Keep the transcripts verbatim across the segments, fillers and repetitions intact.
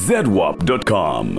zedwap dot com.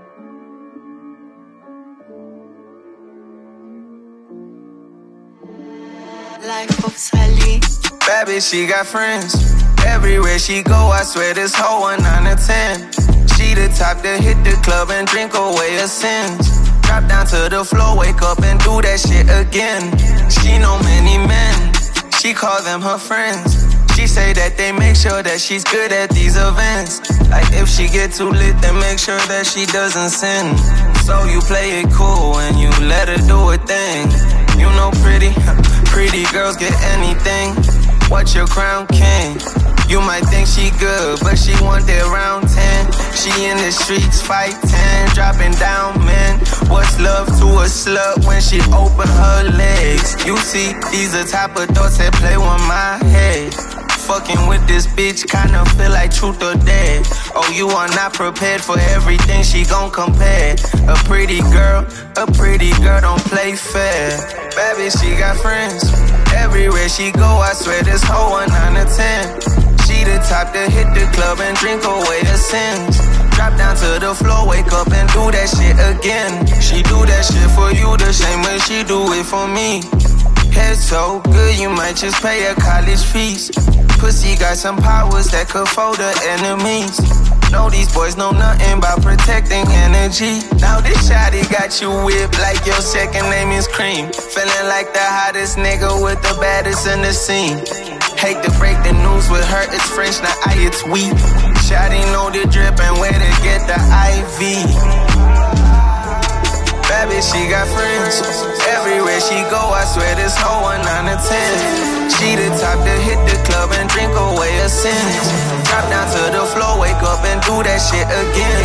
Life of Sally. Bad bitch, she got friends. Everywhere she go, I swear this hoe a nine to ten. She the type to hit the club and drink away her sins. Drop down to the floor, wake up and do that shit again. She know many men, she call them her friends. She say that they make sure that she's good at these events. Like if she get too lit, then make sure that she doesn't sin. So you play it cool and you let her do her thing. You know pretty, pretty girls get anything. What's your crown king? You might think she good, but she want that round ten. She in the streets fighting, dropping down men. What's love to a slut when she open her legs? You see, these are type of thoughts that play with my head. Fucking with this bitch kinda feel like truth or dare. Oh, you are not prepared for everything she gon' compare. A pretty girl, a pretty girl don't play fair. Bad bitch, she got friends. Everywhere she go, I swear this hoe a nine to ten. She the type to hit the club and drink away her sins. Drop down to the floor, wake up and do that shit again. She do that shit for you the same way she do it for me. Head so good, you might just pay her college fees. Pussy got some powers that could fold her enemies. Know these boys know nothing about protecting energy. Now this shawty got you whipped like your second name is Cream. Feeling like the hottest nigga with the baddest in the scene. Hate to break the news with her, it's French, not I, it's we. Shawty know the drip and where to get the I V. Bad bitch, she got friends. Everywhere she go, I swear this hoe a nine to ten. She the type to hit the club and drink away her sins. Drop down to the floor, wake up and do that shit again.